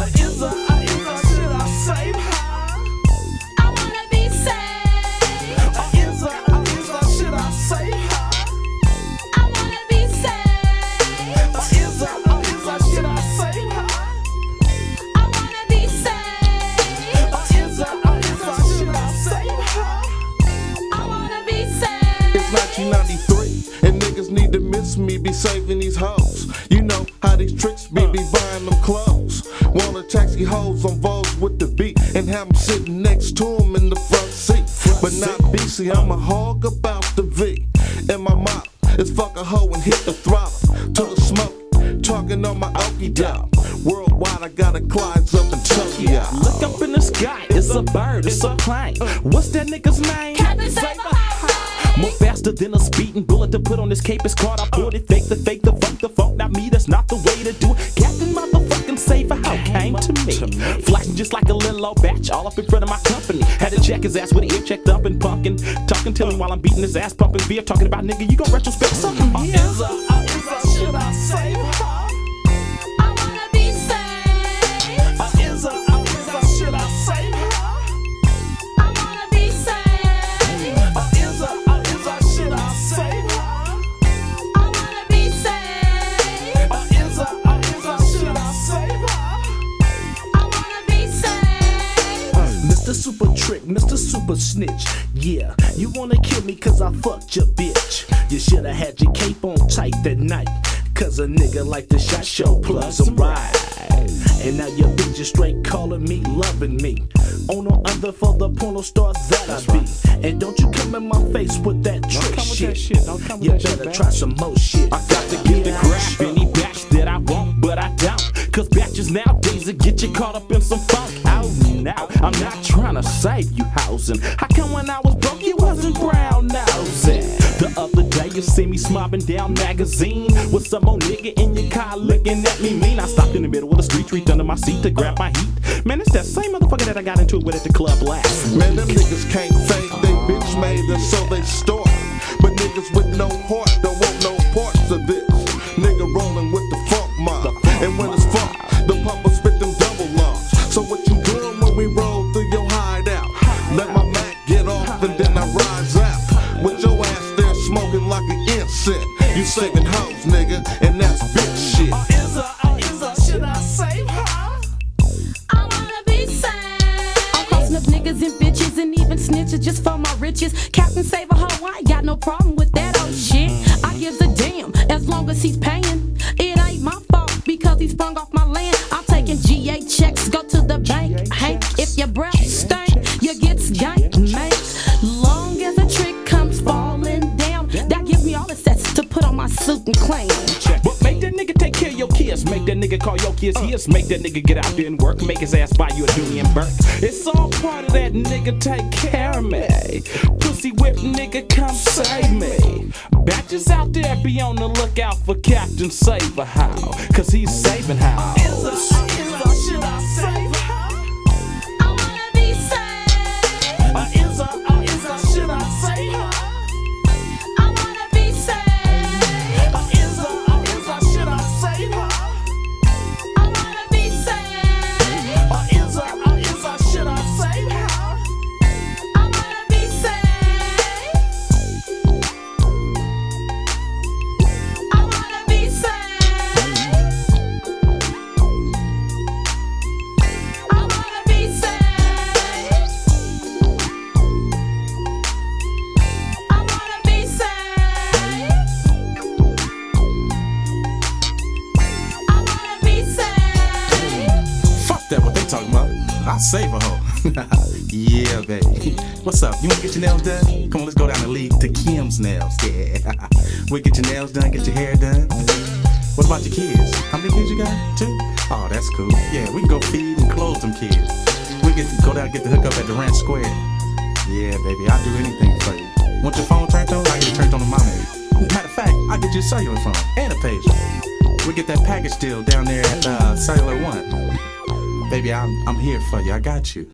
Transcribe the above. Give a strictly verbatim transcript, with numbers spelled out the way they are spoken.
Uh, is a, uh, is a, should I say how? I wanna be saved. Uh, is a, uh, is a, should I say how? I wanna be saved. Uh, is a, uh, is a, should I say how? I wanna be saved. Uh, is a, uh, is a, should I say how? I wanna be saved. It's nineteen ninety-three, and niggas need to miss me, be saving these hoes. You know how these tricks be, be buying them clothes. Want a taxi hoes on Vogues with the beat, and have them sitting next to them in the front seat. But not B C, I'm a hog about the V. And my mop is fuck a hoe and hit the throttle to the smoke. Talking on my okie doke. Worldwide, I got a clients up in Tokyo. Look up in the sky, it's a bird, it's a plane. What's that nigga's name? Captain Saberhaus. More faster than a speeding bullet to put on this cape is caught. I put it fake, the fake, the funk, the funk. Not me, that's not the way to do it. Captain motherfucking Saberhaus came to me, flashing just like a little low batch, all up in front of my company. Had to check his ass with an ear checked up and pumpkin. Talking to him while I'm beating his ass, pumping beer. Talking about nigga, you gon' retrospect something Uh, here. is a, uh, is a, should I say how? I wanna be saved. Uh, is a, uh, is a, should I say how? I wanna be saved. Uh, is a, uh, is a, should I say how? I wanna be saved. Uh, is a, uh, is a, should I say how? I wanna be saved. Mister Super Trick, Mister Super Snitch. Yeah, you wanna kill me cause I fucked your bitch. You shoulda had your cape on tight that night, cause a nigga like the shot show plus some ride. And now your bitch is straight calling me, loving me. On or under for the porno star that I be. And don't you come in my face with that trick come with shit. that shit. Don't come with You that shit, better man. try some more shit. I got to get the grab any batch that I want, but I don't. Cause batches nowadays will get you caught up in some funk. Oh, now I'm not trying to save you housing. How come when I was broke you wasn't brown nosing? The other day you see me smobbing down magazine with some old nigga in your car looking at me mean. I stopped in the middle of the street, reached under my seat to grab my heat. Man, it's that same motherfucker that I got into it with at the club last. Man, them niggas can't fake, they bitch made us so they store. But niggas with no heart don't want no parts of this. Nigga rolling with the funk mob, and when it's funk, the pumper spit them double lungs. So what you doing when we roll through your hideout? Let my Mac get off and then I rise out. With your ass there smoking like an incense. You saving hoes, nigga, and that's bitch shit. Uh, is a, uh, is a, should I say how? I wanna be saved. I'm crossing up niggas and bitches and even snitches just for my riches. Captain Saberhaus, I ain't got no problem with that old shit. I gives a damn as long as he's paying. It ain't my fault because he sprung off my land. I'm taking G A checks, go to the bank. Hank, if your breath stink, you get skanked, man. Long as a trick comes falling down, that gives me all the sets to put on my suit and claim. But make that nigga take care of your kids. Make that nigga call your kids his. Make that nigga get out there and work. Make his ass buy you a Dooney and Burke. It's all part of that nigga take care of me. Pussy whip nigga come save me. Batches out there be on the lookout for Captain Saberhaus, cause he's saving house. Is a, uh, is a, should I say how? I wanna be saved. Uh, is a, uh, is a, should I say how? I wanna be saved. Uh, is a, uh, is a, should I say how? I wanna be saved. Uh, is a, uh, is a, should I say how? I wanna be saved. I wanna be saved. I wanna be saved. I wanna be saved. I wanna be saved. Fuck that, what they talking about? I save a hoe. Yeah, baby. What's up? You wanna get your nails done? Come on, let's go down the league to Kim's Nails. Yeah. We get your nails done, get your hair done. What about your kids? How many kids you got? Two? Oh, that's cool. Yeah, we can go feed and clothe them kids. We get to go down and get the hookup at the Ranch Square. Yeah, baby, I'll do anything for you. Want your phone turned on? I get it turned on to my name. Matter of fact, I'll get you a cellular phone and a pager. We get that package deal down there at uh, Cellular One. Baby, I'm, I'm here for you. I got you.